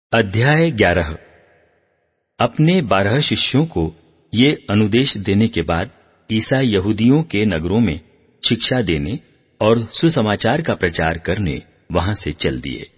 अध्याय 11। अपने 12 शिष्यों को ये अनुदेश देने के बाद ईसा यहूदियों के नगरों में शिक्षा देने और सुसमाचार का प्रचार करने वहां से चल दिए।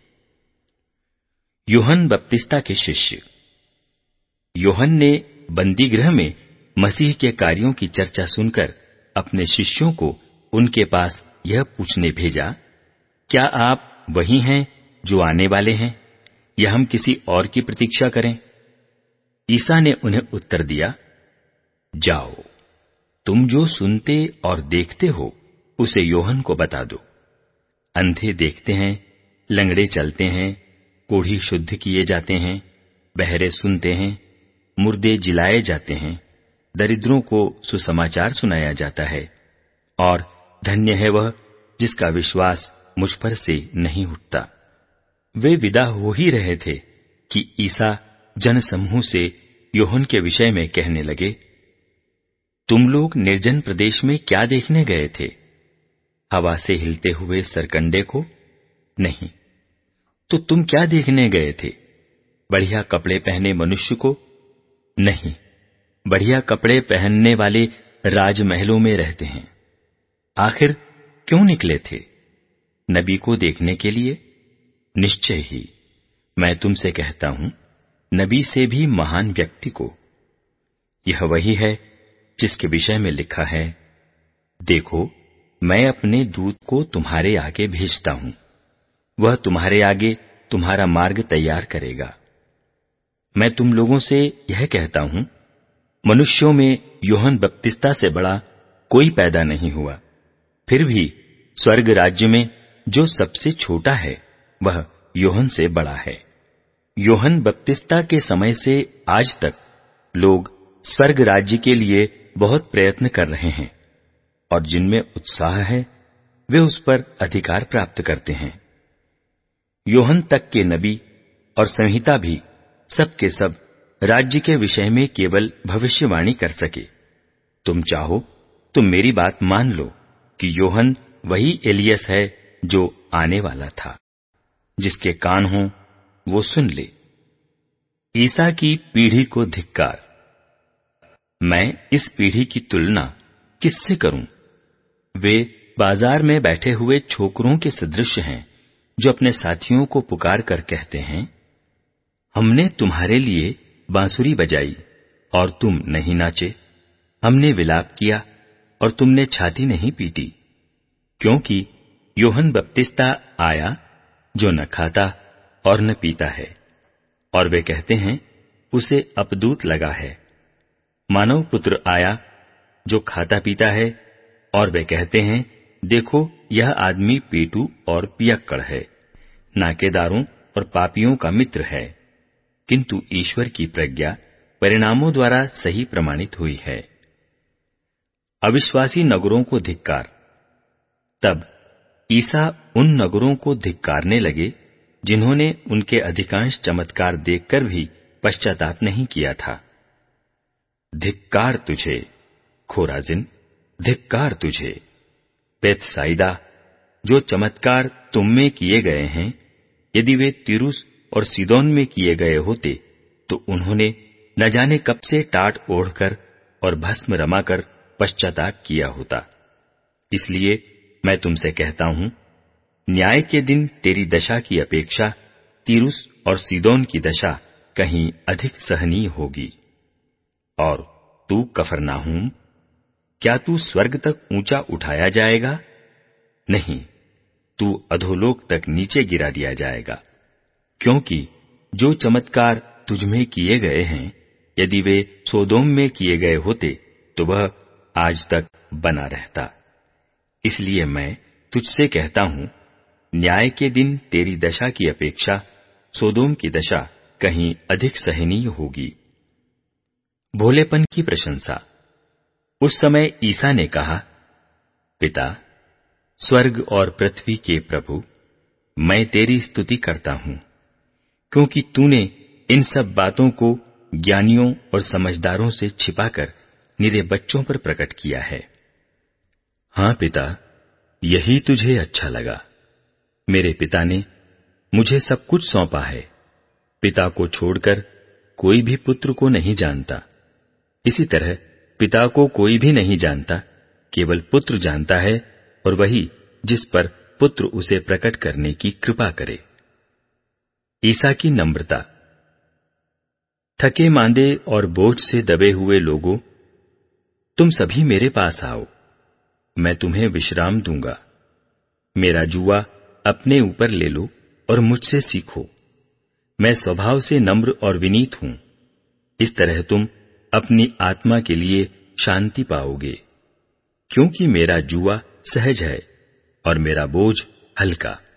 यूहन्ना बपतिस्ता के शिष्य। यूहन्ना ने बंदीगृह में मसीह के कार्यों की चर्चा सुनकर अपने शिष्यों को उनके पास यह पूछने भेजा, क्या आप वही हैं जो आने वाले हैं, या हम किसी और की प्रतीक्षा करें? ईसा ने उन्हें उत्तर दिया, जाओ, तुम जो सुनते और देखते हो उसे यूहन्ना को बता दो। अंधे देखते हैं, लंगड़े चलते हैं, कोढ़ी शुद्ध किए जाते हैं, बहरे सुनते हैं, मुर्दे जिलाए जाते हैं, दरिद्रों को सुसमाचार सुनाया जाता है, और धन्य है वह जिसका विश्वास मुझ पर से नहीं उठता। वे विदा हो ही रहे थे कि ईसा जनसमूह से यूहन्ना के विषय में कहने लगे, तुम लोग निर्जन प्रदेश में क्या देखने गए थे? हवा से हिलते हुए सरकंडे को? नहीं। तो तुम क्या देखने गए थे? बढ़िया कपड़े पहने मनुष्य को? नहीं। बढ़िया कपड़े पहनने वाले राजमहलों में रहते हैं। आखिर क्यों निकले थे? नबी को देखने के लिए? निश्चय ही, मैं तुमसे कहता हूं, नबी से भी महान व्यक्ति को। यह वही है जिसके विषय में लिखा है, देखो, मैं अपने दूत को तुम्हारे आगे भेजता हूं, वह तुम्हारे आगे तुम्हारा मार्ग तैयार करेगा। मैं तुम लोगों से यह कहता हूं, मनुष्यों में यूहन्ना बपतिस्ता से बड़ा कोई पैदा नहीं हुआ। फिर भी स्वर्ग राज्य में जो सबसे छोटा है वह यूहन्ना से बड़ा है। यूहन्ना बपतिस्ता के समय से आज तक लोग स्वर्ग राज्य के लिए बहुत प्रयत्न कर रहे हैं, और जिनमें उत्साह है वे उस पर अधिकार प्राप्त करते हैं। यूहन्ना तक के नबी और संहिता भी सब के सब राज्य के विषय में केवल भविष्यवाणी कर सके। तुम चाहो तो मेरी बात मान लो कि यूहन्ना वही एलियस है जो आने वाला था। जिसके कान हों वो सुन ले। ईसा की पीढ़ी को धिक्कार। मैं इस पीढ़ी की तुलना किससे करूं? वे बाजार में बैठे हुए छोकरों के सदृश हैं, जो अपने साथियों को पुकार कर कहते हैं, हमने तुम्हारे लिए बांसुरी बजाई और तुम नहीं नाचे, हमने विलाप किया और तुमने छाती नहीं पीटी। क्योंकि यूहन्ना बपतिस्ता आया जो न खाता और न पीता है, और वे कहते हैं उसे अपदूत लगा है। मानव पुत्र आया जो खाता पीता है, और वे कहते हैं, देखो, यह आदमी पेटू और पियक्कड़ है, नाकेदारों और पापियों का मित्र है। किंतु ईश्वर की प्रज्ञा परिणामों द्वारा सही प्रमाणित हुई है। अविश्वासी नगरों को धिक्कार। तब ईसा उन नगरों को धिक्कारने लगे जिन्होंने उनके अधिकांश चमत्कार देखकर भी पश्चाताप नहीं किया था। धिक्कार तुझे खोराजिन, धिक्कार तुझे बेथसाइदा, जो चमत्कार तुम में किए गए हैं, यदि वे तीरुस और सीदोन में किए गए होते तो उन्होंने न जाने कब से टाट ओढ़कर और भस्म रमाकर पश्चाताप किया होता। इसलिए मैं तुमसे कहता हूं, न्याय के दिन तेरी दशा की अपेक्षा तीरुस और सीदोन की दशा कहीं अधिक सहनीय होगी। और तू कफरनाहूम, क्या तू स्वर्ग तक ऊंचा उठाया जाएगा? नहीं, तू अधोलोक तक नीचे गिरा दिया जाएगा। क्योंकि जो चमत्कार तुझमें किए गए हैं, यदि वे सोदोम में किए गए होते तो वह आज तक बना रहता। इसलिए मैं तुझसे कहता हूं, न्याय के दिन तेरी दशा की अपेक्षा सोदोम की दशा कहीं अधिक सहनीय होगी। भोलेपन की प्रशंसा। उस समय ईसा ने कहा, पिता, स्वर्ग और पृथ्वी के प्रभु, मैं तेरी स्तुति करता हूं, क्योंकि तूने इन सब बातों को ज्ञानियों और समझदारों से छिपाकर निरे बच्चों पर प्रकट किया है। हां पिता, यही तुझे अच्छा लगा। मेरे पिता ने मुझे सब कुछ सौंपा है। पिता को छोड़कर कोई भी पुत्र को नहीं जानता। इसी तरह पिता को कोई भी नहीं जानता, केवल पुत्र जानता है, और वही जिस पर पुत्र उसे प्रकट करने की कृपा करे। ईसा की नम्रता। थके मांदे और बोझ से दबे हुए लोगों, तुम सभी मेरे पास आओ, मैं तुम्हें विश्राम दूंगा। मेरा जुआ अपने ऊपर ले लो और मुझसे सीखो। मैं स्वभाव से नम्र और विनीत हूं। इस तरह तुम अपनी आत्मा के लिए शांति पाओगे, क्योंकि मेरा जुआ सहज है और मेरा बोझ हल्का।